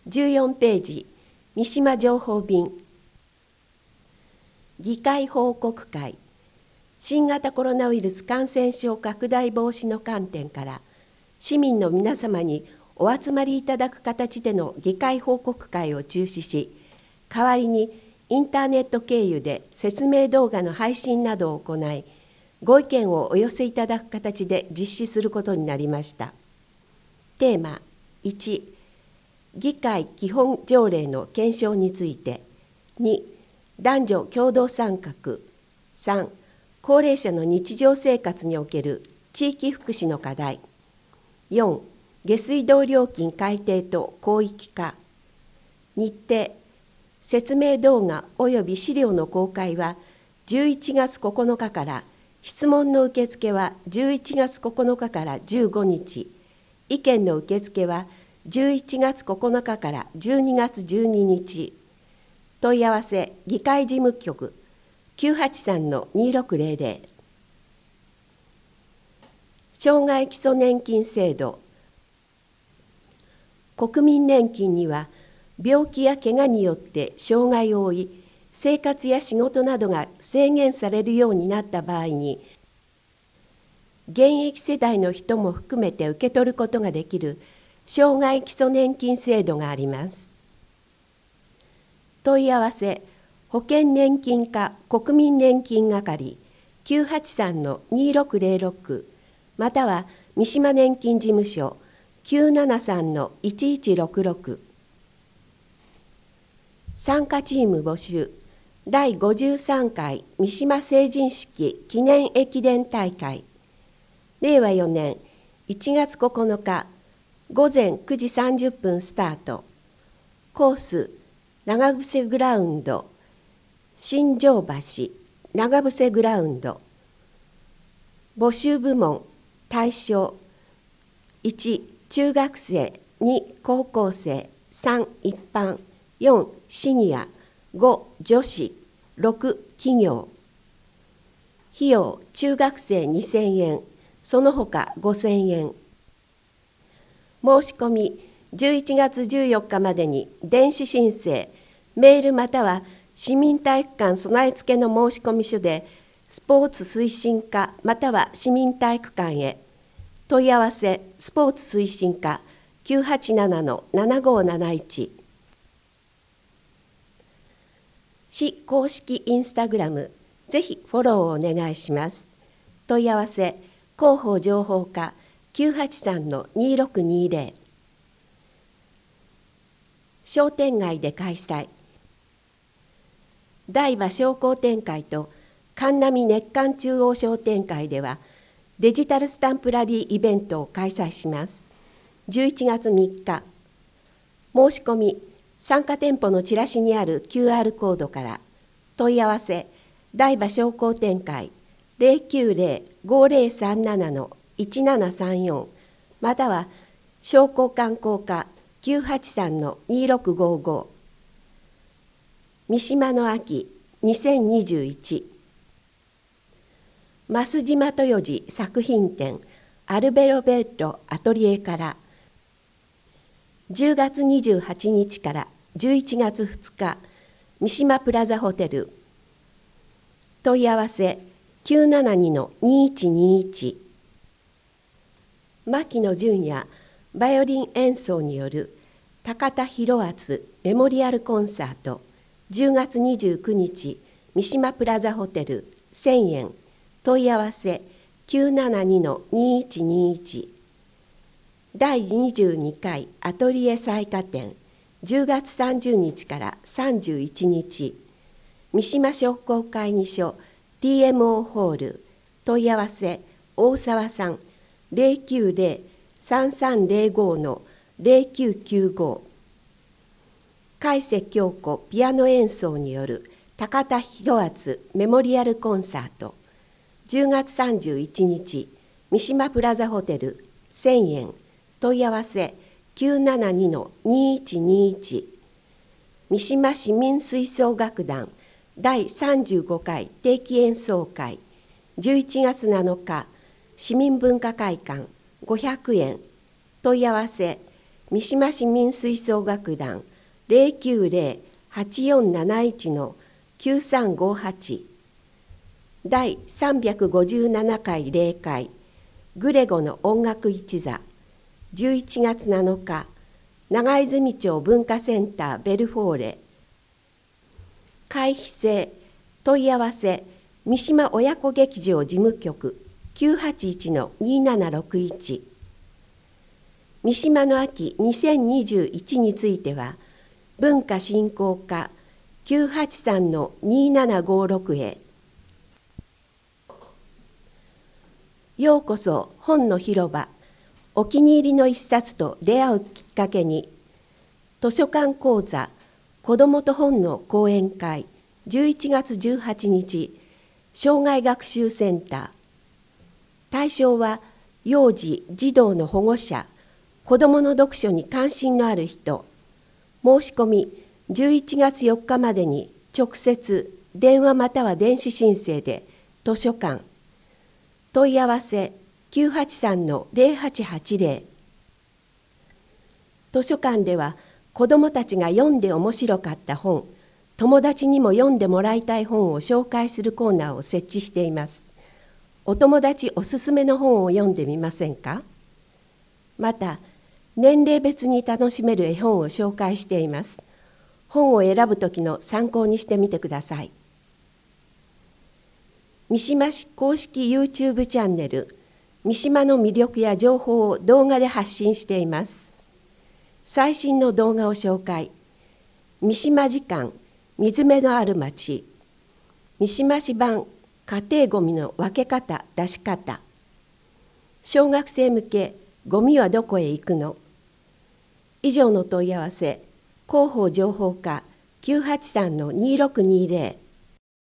14ページ、三島情報便。議会報告会。新型コロナウイルス感染症拡大防止の観点から、市民の皆様にお集まりいただく形での議会報告会を中止し、代わりにインターネット経由で説明動画の配信などを行い、ご意見をお寄せいただく形で実施することになりました。テーマ1、議会基本条例の検証について。2、男女共同参画。3、高齢者の日常生活における地域福祉の課題。4、下水道料金改定と広域化。日程、説明動画及び資料の公開は11月9日から、質問の受付は11月9日から15日、意見の受付は11月9日から12月12日。問い合わせ議会事務局 983-2600。障害基礎年金制度。国民年金には病気や怪我によって障害を負い、生活や仕事などが制限されるようになった場合に、現役世代の人も含めて受け取ることができる障害基礎年金制度があります。問い合わせ保険年金課国民年金係 983-2606 または三島年金事務所 973-1166。参加チーム募集。第53回三島成人式記念駅伝大会。令和4年1月9日午前9時30分スタート。コース長伏グラウンド、新庄橋、長伏グラウンド。募集部門、対象1、中学生、2、高校生、3、一般、4、シニア、5、女子、6、企業。費用、中学生2000円、その他5000円。申し込み、11月14日までに電子申請、メールまたは市民体育館備え付けの申込書でスポーツ推進課または市民体育館へ。問い合わせスポーツ推進課 987-7571。市公式インスタグラム、ぜひフォローをお願いします。問い合わせ広報情報課 983-2620。商店街で開催。台場商工展会と神波熱韓中央商店会ではデジタルスタンプラリーイベントを開催します。11月3日。申し込み、参加店舗のチラシにある QR コードから。問い合わせ、台場商工展会 090-5037-1734 または商工観光課 983-2655。三島の秋2021。増島豊次作品展アルベロベッロアトリエから10月28日から11月2日三島プラザホテル。問い合わせ 972-2121。牧野純也バイオリン演奏による高田博厚メモリアルコンサート10月29日三島プラザホテル1000円。問い合わせ 972-2121。第22回アトリエ彩花展10月30日から31日三島商工会議所 TMO ホール。問い合わせ大沢さん 090-3305-0995。海瀬京子ピアノ演奏による高田博厚メモリアルコンサート10月31日三島プラザホテル1000円。問い合わせ 972-2121。三島市民吹奏楽団第35回定期演奏会11月7日市民文化会館500円。問い合わせ三島市民吹奏楽団 090-8471-9358 第357回例会グレゴの音楽一座11月7日長泉町文化センターベルフォーレ会費制問い合わせ三島親子劇場事務局 981-2761 三島の秋2021については文化振興課 983-2756 へ。ようこそ本の広場。お気に入りの一冊と出会うきっかけに図書館講座子どもと本の講演会11月18日障害学習センター。対象は幼児・児童の保護者、子どもの読書に関心のある人。申し込み11月4日までに直接電話または電子申請で図書館。問い合わせ 983-0880。図書館では子どもたちが読んで面白かった本、友達にも読んでもらいたい本を紹介するコーナーを設置しています。お友達おすすめの本を読んでみませんか？また、年齢別に楽しめる絵本を紹介しています。本を選ぶときの参考にしてみてください。三島市公式 YouTube チャンネル、三島の魅力や情報を動画で発信しています。最新の動画を紹介。三島時間、水辺のある町。三島市版、家庭ごみの分け方・出し方。小学生向け、ゴミはどこへ行くの？以上の問い合わせ、広報情報課 983-2620